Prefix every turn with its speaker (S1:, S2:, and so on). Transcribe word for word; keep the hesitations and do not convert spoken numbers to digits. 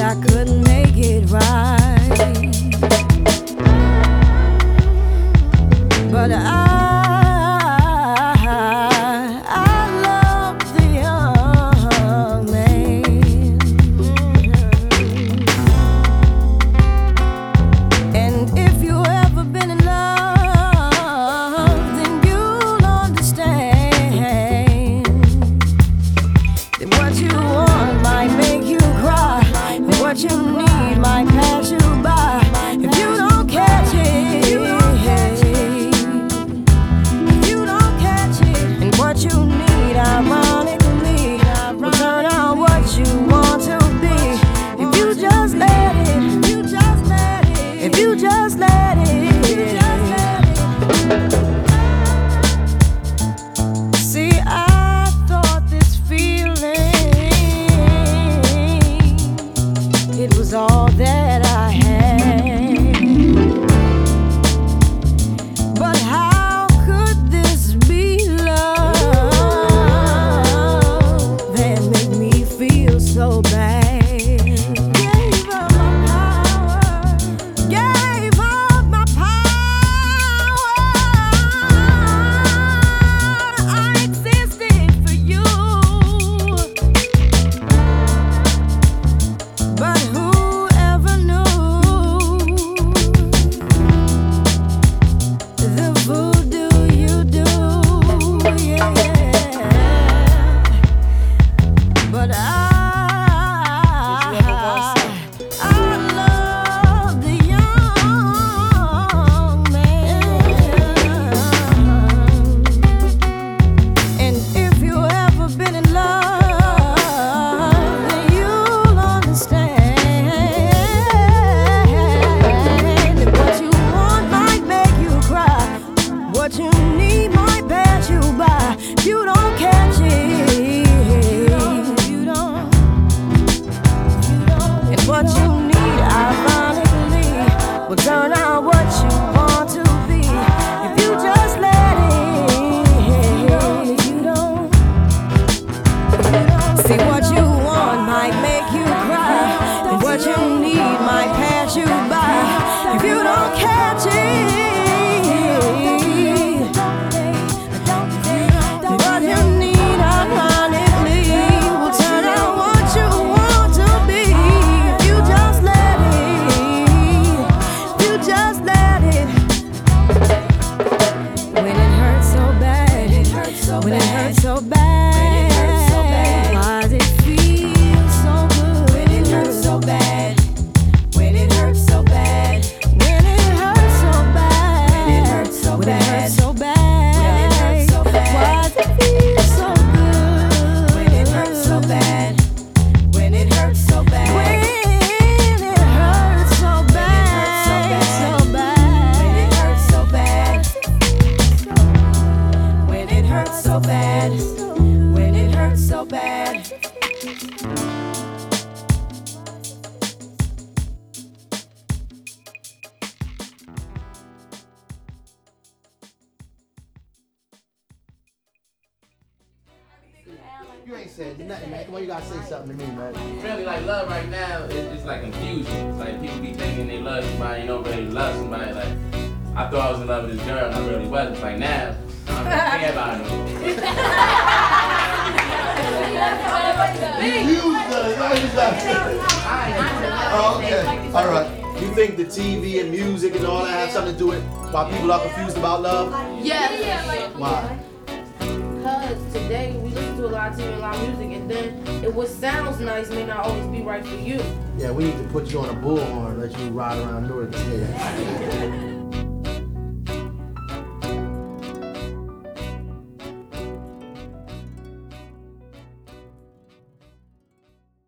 S1: I couldn't make it right, but I what you need might pass you by. If you don't catch it, if you don't catch it, if you don't catch it, and what you need, ironically, will turn out what you want to be. If you just let it, if you just let it, if you just let it, if you just let it. See, I thought this feeling, it was all that I had, but how could this be love that made me feel so bad? Gave up my power, gave up my power. I existed for you, but whoever knew the voodoo you do, yeah. But I, I love the young man. And if you ever been in love, then you'll understand. What you want might make you cry. What you need might pass you by. If you don't catch it, you don't, you don't, and what you need, ironically, will turn out what you want to be. If you just let it, if you don't, see, what you want might make you cry, and what you need might pass you by. If you don't catch it, what you need, ironically, will turn out what you want to be. If you just let it, if you just let it. When it hurts so bad, when it hurts so bad, why does it feel so good? When it hurts so bad, when it hurts so bad, when it hurts so bad, when it hurts so bad, when it hurts so bad, why does it feel so good? When it hurts so bad, when it hurts so bad, when it hurts so bad, so bad, when it hurts so bad, when it hurts so bad.
S2: You ain't said nothing, man. Come on, you gotta say something to me, man.
S3: Really, like, love right now is just like confusion. It's like people be thinking they love somebody, you don't really love somebody. Like, I thought I was in love with this girl, and I really wasn't. It's like now, I don't really care about her no more.
S2: You done, oh, okay. All right. You think the T V and music and all that have something to do with why people are confused about love?
S4: Yes.
S2: Why?
S4: Because today we listen to a lot of T V and a lot of music, and then it what sounds nice may not always be right for you.
S2: Yeah, we need to put you on a bullhorn and let you ride around Newark and say that.